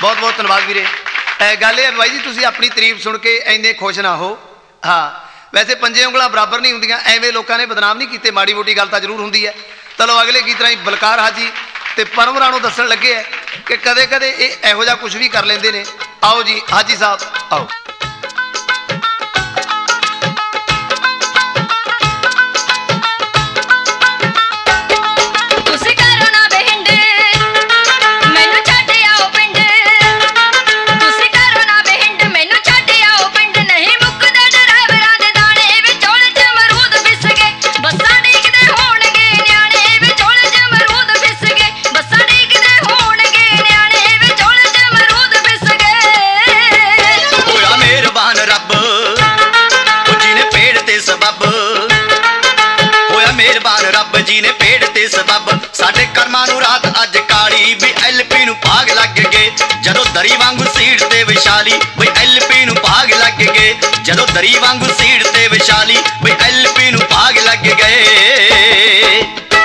बहुत बहुत धन्यवाद वीरे। गल ये बाई जी तुसीं अपनी तारीफ सुन के इन्ने खुश ना हो। हाँ वैसे पंजे उंगलां बराबर नहीं होंदियां, एवें लोगों ने बदनाम नहीं कीते, माड़ी मोटी गल तां जरूर हुंदी है। चलो अगले गीत राहीं बलकार हाजी ते परम राणो दस्सण लगे है कि कदे कदे इहो जिहा कुछ भी कर लेंदे ने। आओ जी हाजी साहब आओ। साडे कर्मां नूं रात अज काली भी LP नूं भाग लग गए जदों दरी वांगू सीड़ ते विशाली भी LP नूं भाग लग गए जदों दरी वांगू सीड़ ते विशाली भी LP नूं भाग लग गए।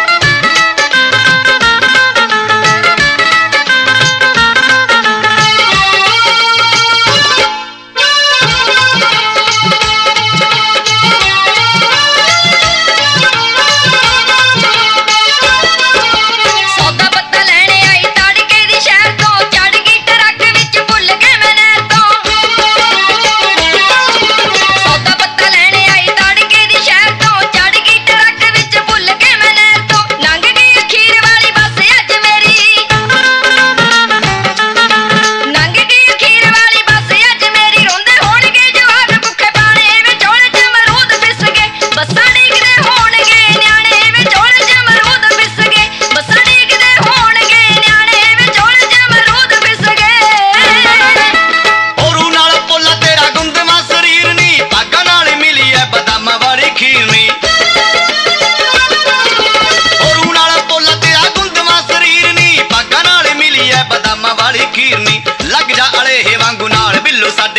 लग जा अले हे वांगू नाल बिल्लो साडे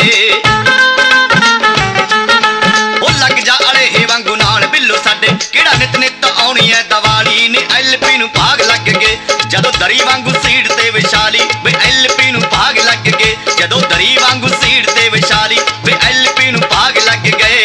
ओ लग जा अले हे वांगू नाल बिल्लो साडे केड़ा नित नित आउणी है दिवाली ने LP नूं भाग लग गए जदों दरी वांगू सीड़ ते विशाली वे LP नूं भाग लग गए जदों दरी वांगू सीड़ ते विशाली वे LP नूं भाग लग गए।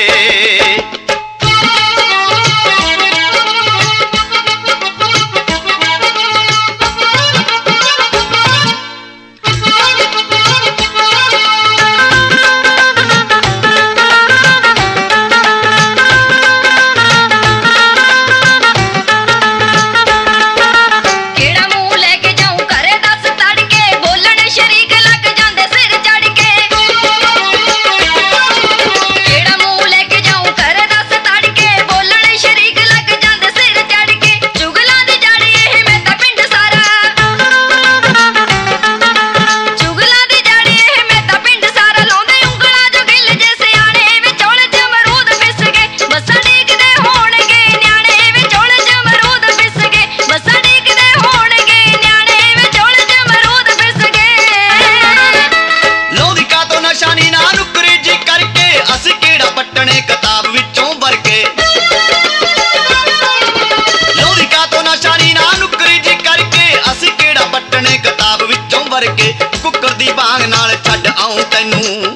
कुकर दी बांग नाल छड्ड आऊं तैनूं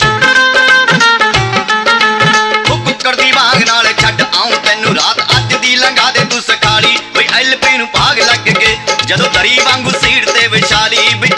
कुकर दी बांग नाल छड्ड आऊं तैनूं रात अज दी लंघा दे तू सखाली भी LP नूं भाग लग गए जदों दरी वांगू सीड़ ते विशाली भी